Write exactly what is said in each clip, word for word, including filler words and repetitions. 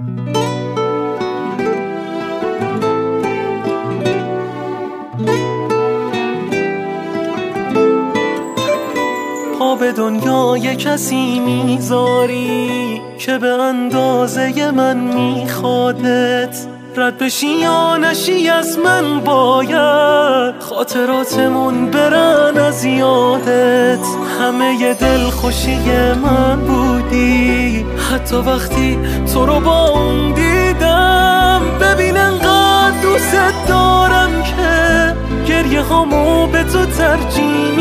پا به دنیای کسی میذاری که به اندازه من میخوادت، رد بشی یا نشی از من باید خاطراتمون برن از یادت. همه ی دل خوشی من بودی حتی وقتی تو رو با اون دیدم. ببین انقدر دوست دارم که گریه هامو به تو ترجیح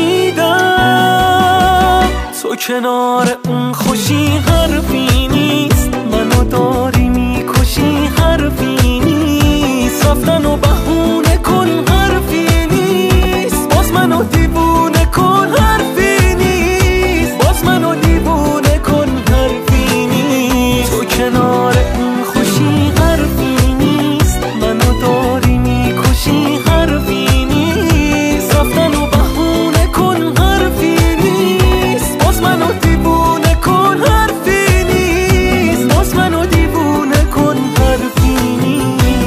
میدم. تو کنار اون خوشی حرفی نیست، منو داری میکشی حرفی نیست. رفتن و بهونه کن حرفی نیست، باز منو دیوونه کن حرفی نیست، باز منو دیوونه کن حرفی نیست. تو کنار اون خوشی حرفی نیست، منو داری میکشی حرفی نیست. رفتن و بهونه کن حرفی نیست، باز منو دیوونه کن حرفی نیست، باز منو دیوونه کن حرفی نیست.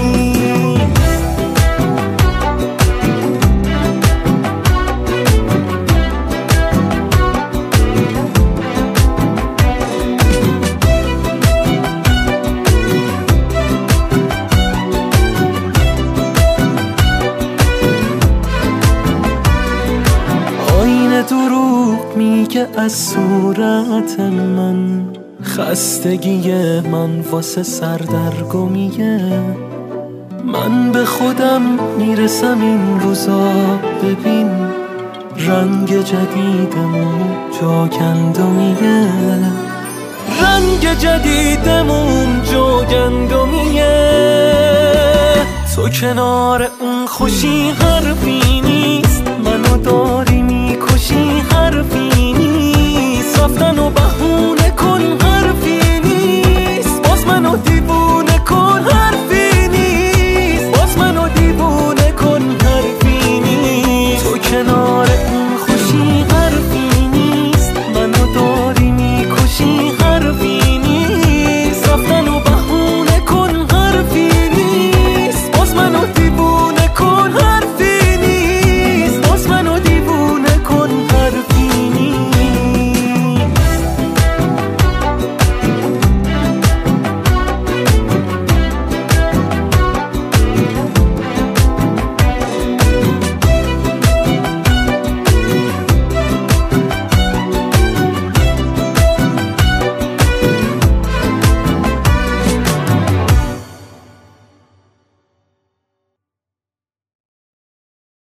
آینه دروغ میگه از صورت من، خستگی من واسه سردرگمیه. من به خودم میرسم این روزا، ببین رنگ جدیدمون جاگندمیه، رنگ جدیدمون جاگندمیه. تو کنار اون خوشی حرفی نیست، منو داری میکشی حرفی نیست. رفتن و بهونه کن